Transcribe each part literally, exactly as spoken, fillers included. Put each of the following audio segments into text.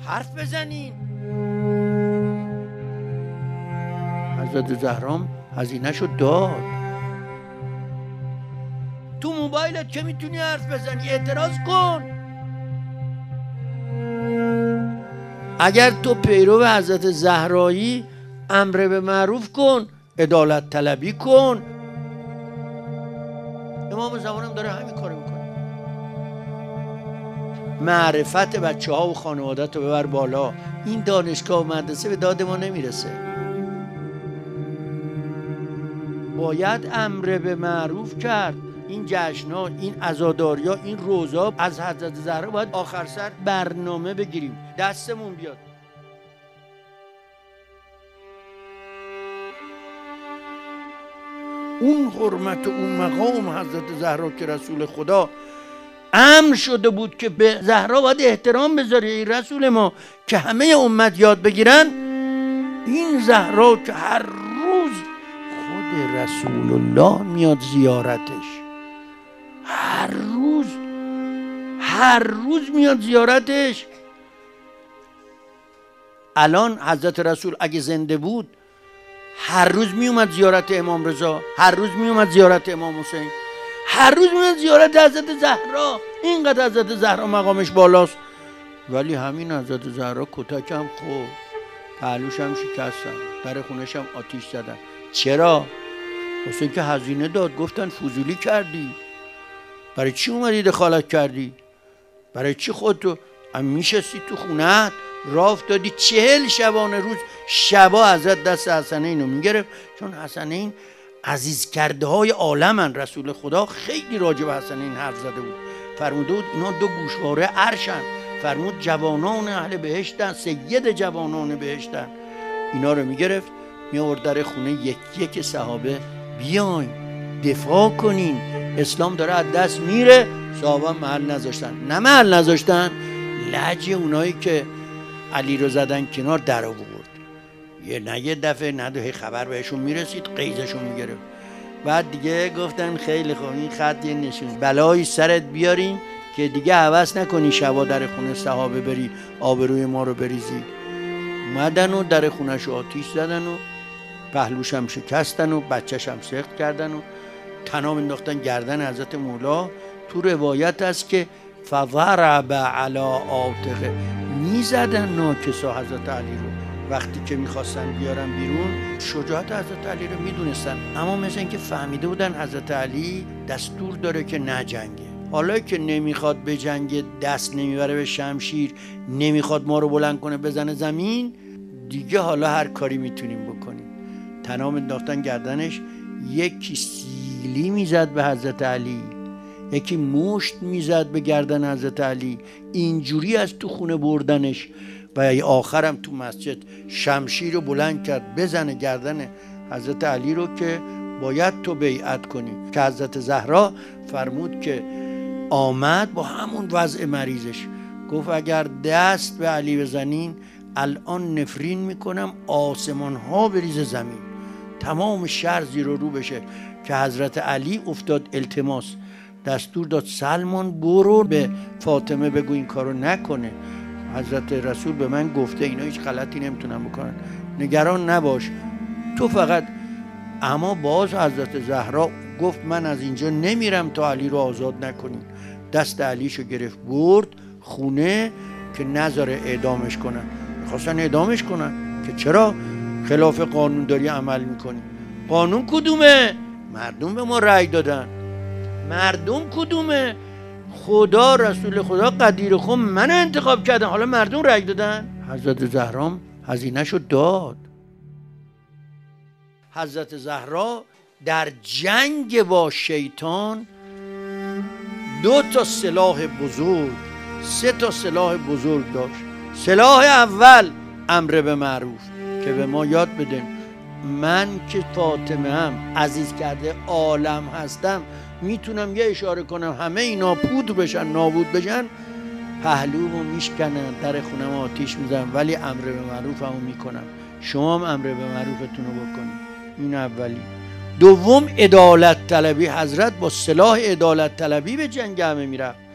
حرف بزنین. حضرت زهرام هزینه‌شو داد. تو موبایلت که میتونی حرف بزنی اعتراض کن. اگر تو پیرو حضرت زهرایی امر به معروف کن، عدالت طلبی کن. امام زمانم داره همین کارو میکنه. معرفت بچه ها و خانوادت رو ببر بالا. این دانشگاه و مدرسه به داد ما نمیرسه. باید امر به معروف کرد. این جشن‌ها، این عزاداری‌ها، این روزا از حضرت زهرا باید آخر سر برنامه بگیریم، دستمون بیاد. اون حرمت و اون مقام حضرت زهرا که رسول خدا امر شده بود که به زهرا باید احترام بذاری رسول ما که همه امت یاد بگیرن. این زهرا که هر روز خود رسول الله میاد زیارتش، هر روز هر روز میاد زیارتش. الان حضرت رسول اگه زنده بود هر روز می اومد زیارت امام رضا، هر روز می اومد زیارت امام حسین، هر روز می اومد زیارت حضرت زهرا. اینقدر حضرت زهرا مقامش بالاست. ولی همین حضرت زهرا کتک هم خورد، پهلوش هم شکستن، در خونش هم آتیش زدن. چرا؟ واسه که هزینه داد. گفتن فضولی کردی، برای چی اومدی دخالت کردی؟ برای چی خودتو میشستی تو خونه‌ات راه افتادی چهل شبانه روز شبا حضرت دست حسنین رو میگرفت، چون حسنین عزیز کرده های عالمن. رسول خدا خیلی راجع به حسنین حرف زده بود، فرموده بود اینا دو گوشواره عرشن، فرمود جوانان اهل بهشتن، سید جوانان بهشتن. اینا رو میگرفت میآورد در خونه یک یک صحابه، بیاین دفاع کنین، اسلام داره از دست میره. صحابه محل نذاشتن. نه محل نذاشتن، لجه اونایی که علی رو زدن کنار در آورد. یه نه یه دفعه نه دو خبر بهشون میرسید، قیزشون میگرفت. بعد دیگه گفتن خیلی خوب این خط یه نشون بلایی سرت بیاریم که دیگه هوس نکنی شبا در خونه صحابه بری آبروی ما رو بریزی. اومدن و در خونش آتیش زدن و پهلوش هم شکستن و بچهش هم سخت کردن و تنام انداختن گردن حضرت مولا. تو روایت است که فضرب علی عاتقه، میزدن ناکسا حضرت علی رو وقتی که میخواستن بیارن بیرون. شجاعت حضرت علی رو میدونستن، اما مثل این که فهمیده بودن حضرت علی دستور داره که نجنگه. حالا که نمیخواد به جنگ، دست نمیبره به شمشیر، نمیخواد ما رو بلند کنه بزنه زمین، دیگه حالا هر کاری میتونیم بکنیم. تنام انداختن گردنش، یکی سیلی میزد به حضرت علی، یکی مشت میزد به گردن حضرت علی، اینجوری از تو خونه بردنش. و آخرم تو مسجد شمشیر رو بلند کرد بزنه گردن حضرت علی رو که باید تو بیعت کنی. که حضرت زهرا فرمود که آمد با همون وضع مریضش، گفت اگر دست به علی بزنین الان نفرین میکنم آسمان ها بریزه زمین، تمام شهر زیر و رو بشه. که حضرت علی افتاد التماس، دستور داد سلمان برو به فاطمه بگو این کارو نکنه، حضرت رسول به من گفته اینا هیچ غلطی نمیتونن بکنن، نگران نباش تو فقط. اما باز حضرت زهرا گفت من از اینجا نمیرم تا علی رو آزاد نکنین. دست علیشو گرفت برد خونه که نذاره اعدامش کنن. میخواستن اعدامش کنن که چرا خلاف قانون داری عمل میکنی. قانون کدومه؟ مردم به ما رأی دادن. مردم کدومه؟ خدا رسول خدا قدیر خم من انتخاب کردن، حالا مردم رأی دادن. حضرت زهرا هزینه‌شو داد. حضرت زهرا در جنگ با شیطان دو تا سلاح بزرگ، سه تا سلاح بزرگ داشت. سلاح اول امر به معروف که به ما یاد بدن. من که فاطمه هم عزیز کرده عالم هستم، میتونم یه اشاره کنم همه اینا پودر بشن نابود بشن، پهلومو میشکنن، در خونم آتیش میزنم، ولی امر به معروف همو میکنم. شما هم امر به معروفتون رو بکنید. این اولی. دوم عدالت طلبی. حضرت با سلاح عدالت طلبی به جنگ همه میرفت.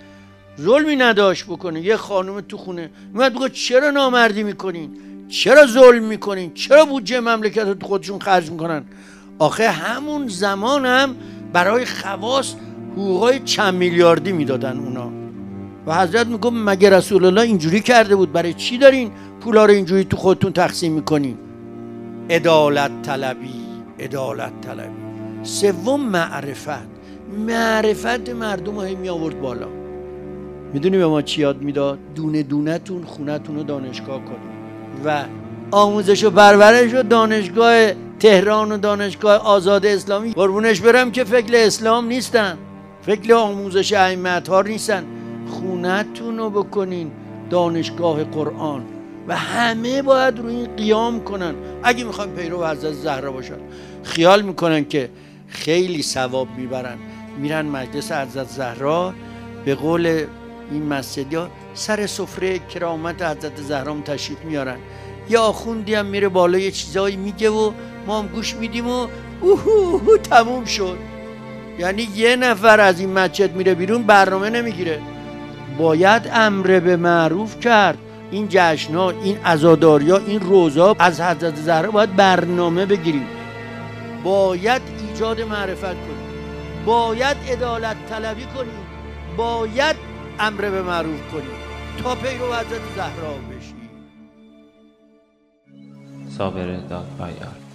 ظلمی نداشت بکنه. یه خانم تو خونه میاد بگه چرا نامردی میکنین، چرا ظلم میکنین، چرا بودجه مملکت رو خودشون خرج میکنن. آخه همون زمان هم برای خواص حقوقای چند میلیاردی میدادن اونا. و حضرت میگه مگه رسول الله اینجوری کرده بود؟ برای چی دارین پولا رو اینجوری تو خودتون تقسیم میکنین؟ عدالت طلبی، عدالت طلبی. سوم معرفت. معرفت مردم رو می آورد بالا. میدونی به ما چی یاد میداد؟ دونه دونه تون خونتون رو دانشگاه کنید و آموزش و پرورش و دانشگاه تهران و دانشگاه آزاد اسلامی قربونش برم که فکر اسلام نیستن، فکر آموزش ائمه اطهار نیستن. خونتون رو بکنین دانشگاه قرآن و همه باید روی این قیام کنن اگه میخوایم پیرو حضرت زهرا باشن. خیال میکنن که خیلی ثواب میبرن، میرن مجلس حضرت زهرا، به قول این مسجدی ها سر سفره کرامت حضرت زهرا تشریف میارن. یا آخوندی هم میره بالا یه چیزایی میگه و ما هم گوش میدیم و اوهو تموم شد. یعنی یه نفر از این مسجد میره بیرون برنامه نمیگیره. باید امر به معروف کرد. این جشن‌ها، این عزاداری‌ها، این روزا از حضرت زهرا باید برنامه بگیریم. باید ایجاد معرفت کنیم، باید عدالت طلبی کنیم، باید امر به معروف کنیم تا پیرو حضرت زهرا بشیم. صابر دادپایار.